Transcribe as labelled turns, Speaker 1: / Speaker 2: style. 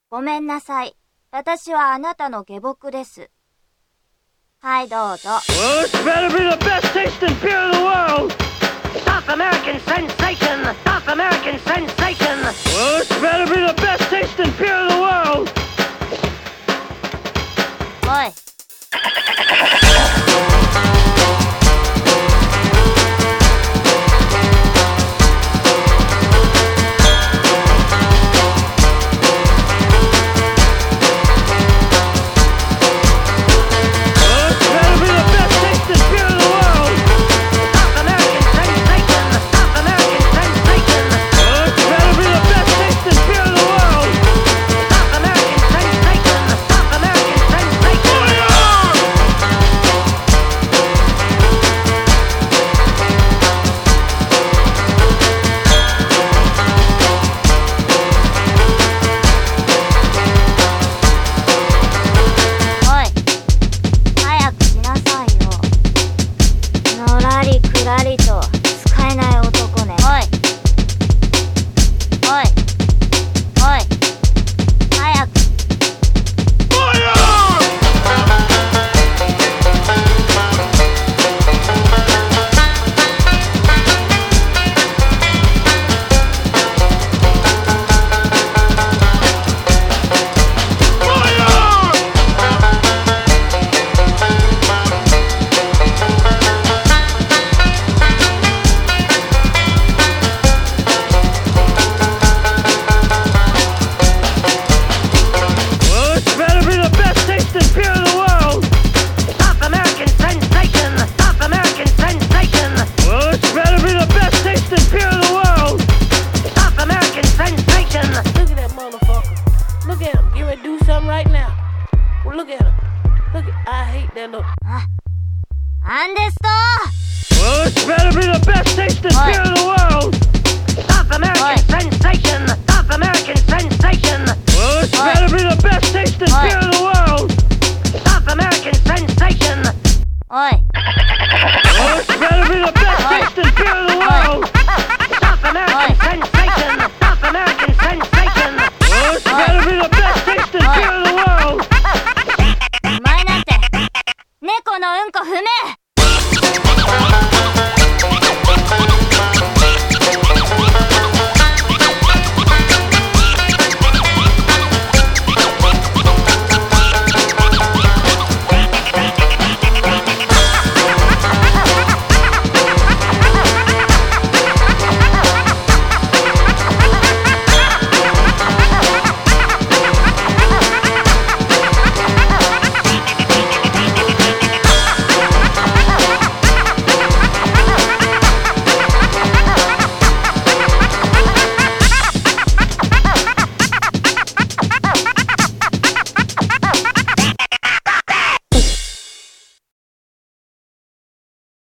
Speaker 1: ごめんなさい。私はあなたの下僕です。はいどうぞ。
Speaker 2: Well, it's better be the best tasting beer in the world!
Speaker 3: South American sensation! South American sensation!
Speaker 2: Well, it's better be the best tasting beer in the world!
Speaker 1: おい。
Speaker 3: Look at him. Look at, I hate that look.
Speaker 2: Well, it's better be the best tasting beer in the world!
Speaker 3: South American sensation! South American sensation!